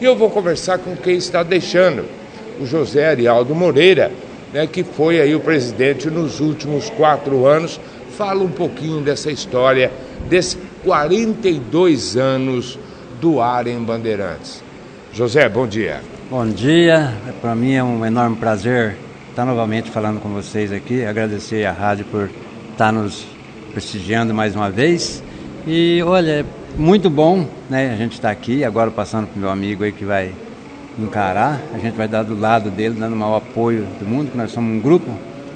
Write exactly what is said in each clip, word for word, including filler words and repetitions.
E eu vou conversar com quem está deixando, o José Arialdo Moreira, né, que foi aí o presidente nos últimos quatro anos. Fala um pouquinho dessa história, desses quarenta e dois anos do ar em Bandeirantes. José, bom dia. Bom dia, para mim é um enorme prazer estar novamente falando com vocês aqui, agradecer à rádio por estar nos prestigiando mais uma vez. E olha, é muito bom, né, a gente estar aqui, agora passando para o meu amigo aí que vai encarar, a gente vai dar do lado dele, dando o maior apoio do mundo, que nós somos um grupo,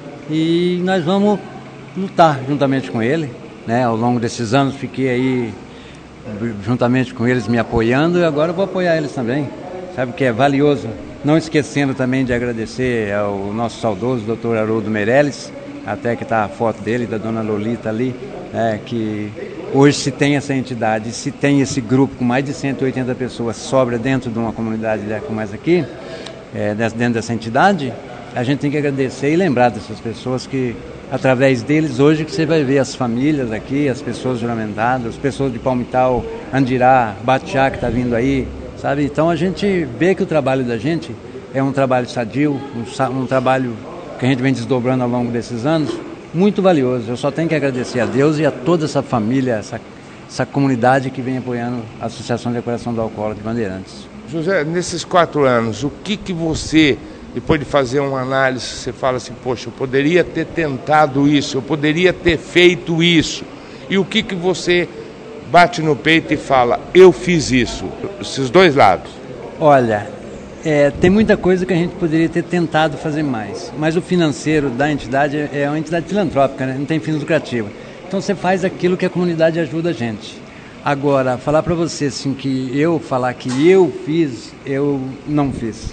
e nós vamos lutar juntamente com ele, né? Ao longo desses anos fiquei aí juntamente com eles me apoiando, e agora eu vou apoiar eles também, sabe, que é valioso. Não esquecendo também de agradecer ao nosso saudoso doutor Haroldo Meirelles, até que está a foto dele, da dona Lolita ali, é, que hoje se tem essa entidade, se tem esse grupo com mais de cento e oitenta pessoas sobra dentro de uma comunidade como essa aqui, é, dentro dessa entidade, a gente tem que agradecer e lembrar dessas pessoas que, através deles, hoje que você vai ver as famílias aqui, as pessoas juramentadas, as pessoas de Palmital, Andirá, Batiá que está vindo aí, sabe? Então a gente vê que o trabalho da gente é um trabalho sadio, um, um trabalho que a gente vem desdobrando ao longo desses anos, muito valioso. Eu só tenho que agradecer a Deus e a toda essa família, essa, essa comunidade que vem apoiando a Associação de Recuperação do Alcoólatra de Bandeirantes. José, nesses quatro anos, o que que você, depois de fazer uma análise, você fala assim, poxa, eu poderia ter tentado isso, eu poderia ter feito isso, e o que que você bate no peito e fala, eu fiz isso, esses dois lados? Olha, é, tem muita coisa que a gente poderia ter tentado fazer mais, mas o financeiro da entidade é uma entidade filantrópica, né? Não tem fins lucrativos, então você faz aquilo que a comunidade ajuda a gente. Agora, falar para você assim, que eu falar que eu fiz, eu não fiz.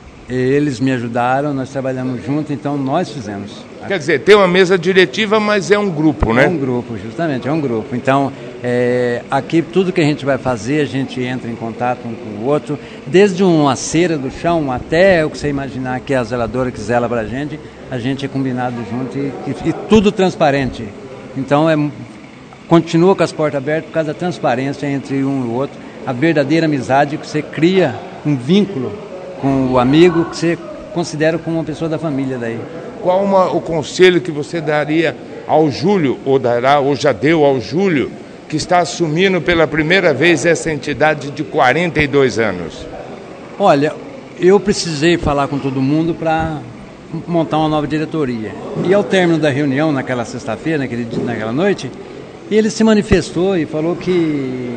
Eles me ajudaram, nós trabalhamos juntos, então nós fizemos. Quer dizer, tem uma mesa diretiva, mas é um grupo, né? É um grupo, justamente, é um grupo. Então, é, aqui tudo que a gente vai fazer, a gente entra em contato um com o outro, desde uma cera do chão até o que você imaginar que é a zeladora que zela pra gente, a gente é combinado junto e, e, e tudo transparente. Então, é, continua com as portas abertas por causa da transparência entre um e o outro, a verdadeira amizade que você cria um vínculo com o amigo que você considera como uma pessoa da família daí. Qual uma, o conselho que você daria ao Júlio, ou dará, ou já deu ao Júlio, que está assumindo pela primeira vez essa entidade de quarenta e dois anos? Olha, eu precisei falar com todo mundo para montar uma nova diretoria. E ao término da reunião, naquela sexta-feira, naquele, naquela noite, ele se manifestou e falou que,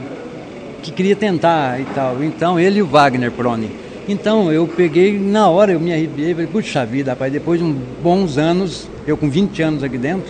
que queria tentar e tal. Então, ele e o Wagner Prone. Então, eu peguei, na hora eu me arrepiei, falei, puxa vida, rapaz, depois de uns bons anos, eu com vinte anos aqui dentro,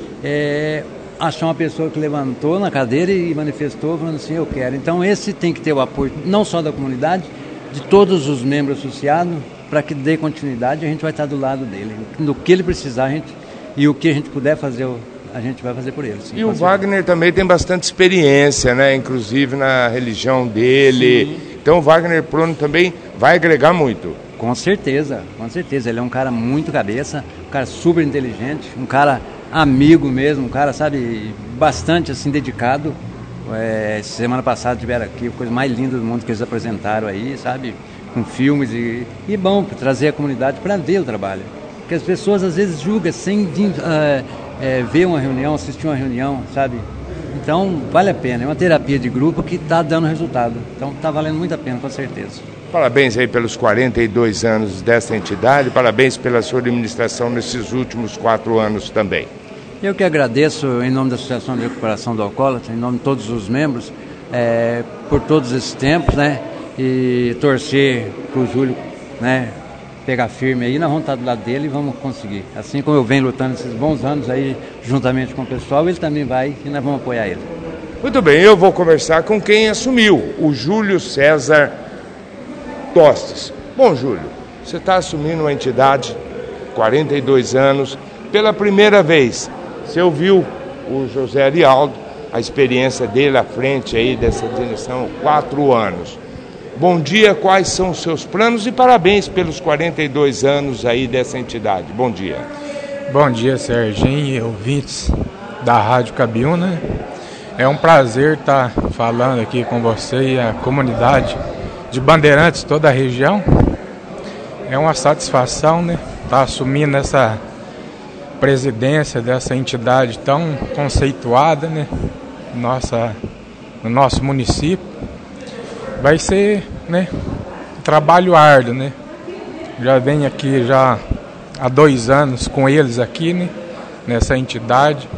é, achar uma pessoa que levantou na cadeira e manifestou, falando assim, eu quero. Então, esse tem que ter o apoio, não só da comunidade, de todos os membros associados, para que dê continuidade, a gente vai estar do lado dele. Do que ele precisar, a gente, e o que a gente puder fazer, a gente vai fazer por ele. Sim, e o Wagner também tem bastante experiência, né? Inclusive na religião dele. Sim. Então o Wagner Prone também vai agregar muito. Com certeza, com certeza. Ele é um cara muito cabeça, um cara super inteligente, um cara amigo mesmo, um cara, sabe, bastante assim dedicado. É, semana passada tiveram aqui a coisa mais linda do mundo que eles apresentaram aí, sabe? Com filmes e, e bom, para trazer a comunidade para ver o trabalho. Porque as pessoas às vezes julgam sem uh, é, ver uma reunião, assistir uma reunião, sabe? Então, vale a pena. É uma terapia de grupo que está dando resultado. Então, está valendo muito a pena, com certeza. Parabéns aí pelos quarenta e dois anos dessa entidade. Parabéns pela sua administração nesses últimos quatro anos também. Eu que agradeço, em nome da Associação de Recuperação do Alcoólatra, em nome de todos os membros, é, por todos esses tempos, né? E torcer para o Júlio, né, pegar firme aí, nós vamos estar do lado dele e vamos conseguir. Assim como eu venho lutando esses bons anos aí, juntamente com o pessoal, ele também vai e nós vamos apoiar ele. Muito bem, eu vou conversar com quem assumiu, o Júlio César Tostes. Bom, Júlio, você está assumindo uma entidade, quarenta e dois anos, pela primeira vez. Você ouviu o José Arialdo, a experiência dele à frente aí dessa direção, quatro anos. Bom dia, quais são os seus planos e parabéns pelos quarenta e dois anos aí dessa entidade. Bom dia. Bom dia, Serginho e ouvintes da Rádio Cabiúna. É um prazer estar falando aqui com você e a comunidade de Bandeirantes, toda a região. É uma satisfação, né, estar assumindo essa presidência dessa entidade tão conceituada, né, nossa, no nosso município. Vai ser, né, um trabalho árduo, né. Já venho aqui já há dois anos com eles aqui, né, nessa entidade,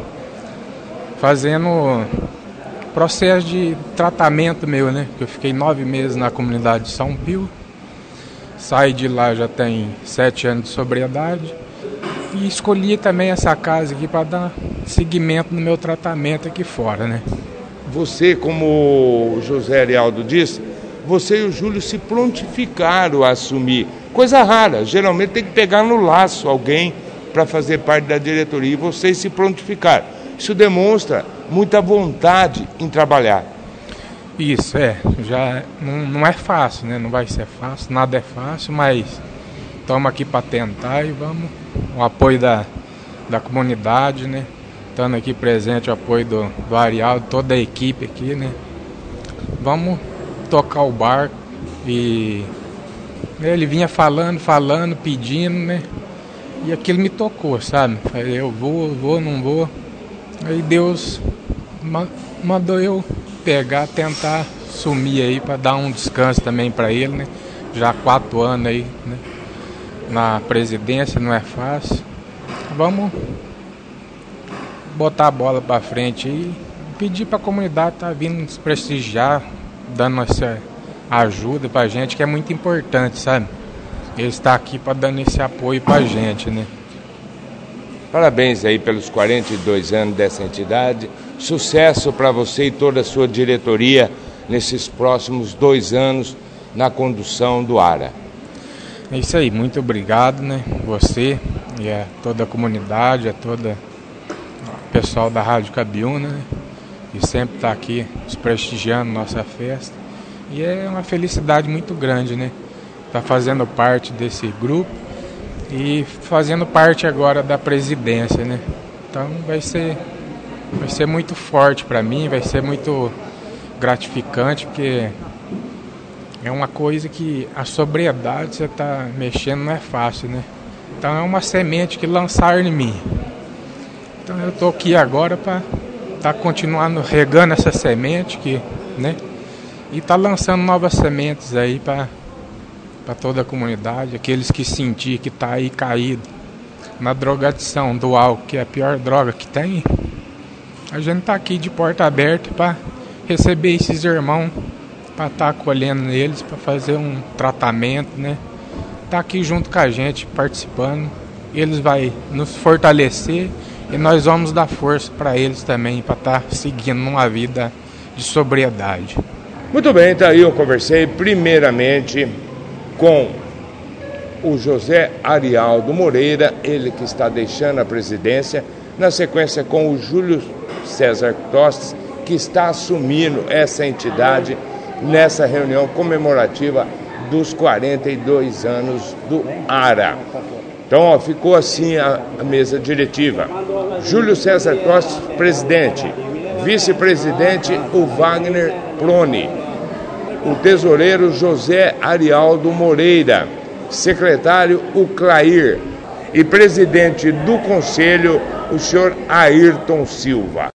fazendo processo de tratamento meu, né, que eu fiquei nove meses na comunidade de São Pio. Saí de lá já tem sete anos de sobriedade e escolhi também essa casa aqui para dar seguimento no meu tratamento aqui fora, né? Você, como o José Arialdo disse, você e o Júlio se prontificaram a assumir. Coisa rara, geralmente tem que pegar no laço alguém para fazer parte da diretoria e vocês se prontificaram. Isso demonstra muita vontade em trabalhar. Isso, é, já não, não é fácil, né? Não vai ser fácil, nada é fácil, mas estamos aqui para tentar e vamos, o apoio da, da comunidade, né? Estando aqui presente o apoio do, do Arialdo, toda a equipe aqui, né? Vamos tocar o barco e ele vinha falando, falando, pedindo, né? E aquilo me tocou, sabe? Falei, eu vou, vou, não vou. Aí Deus mandou eu pegar, tentar sumir aí para dar um descanso também para ele, né? Já há quatro anos aí, né, na presidência, não é fácil. Vamos botar a bola para frente e pedir para a comunidade estar tá vindo nos prestigiar, dando essa ajuda para a gente, que é muito importante, sabe? Ele está aqui para dando esse apoio para a gente, né? Parabéns aí pelos quarenta e dois anos dessa entidade. Sucesso para você e toda a sua diretoria nesses próximos dois anos na condução do ARA. É isso aí, muito obrigado, né? Você e a toda a comunidade, a todo o pessoal da Rádio Cabiúna, né? Que sempre está aqui nos prestigiando nossa festa. E é uma felicidade muito grande, né? Tá fazendo parte desse grupo e fazendo parte agora da presidência, né? Então vai ser vai ser muito forte para mim, vai ser muito gratificante, porque é uma coisa que a sobriedade você tá mexendo não é fácil, né? Então é uma semente que lançaram em mim. Então eu tô aqui agora para tá continuando regando essa semente que, né? E tá lançando novas sementes aí para para toda a comunidade, aqueles que sentir que tá aí caído na drogadição do álcool, que é a pior droga que tem. A gente tá aqui de porta aberta para receber esses irmãos, para estar tá acolhendo eles, para fazer um tratamento, né? Tá aqui junto com a gente, participando. Eles vão nos fortalecer e nós vamos dar força para eles também, para estar tá seguindo uma vida de sobriedade. Muito bem, tá aí eu conversei primeiramente com o José Arialdo Moreira, ele que está deixando a presidência, na sequência com o Júlio César Tostes, que está assumindo essa entidade nessa reunião comemorativa dos quarenta e dois anos do ARA. Então, ó, ficou assim a, a mesa diretiva. Júlio César Tostes, presidente. Vice-presidente, o Wagner Prone. O tesoureiro José Arialdo Moreira, secretário o Clair e presidente do conselho o senhor Ayrton Silva.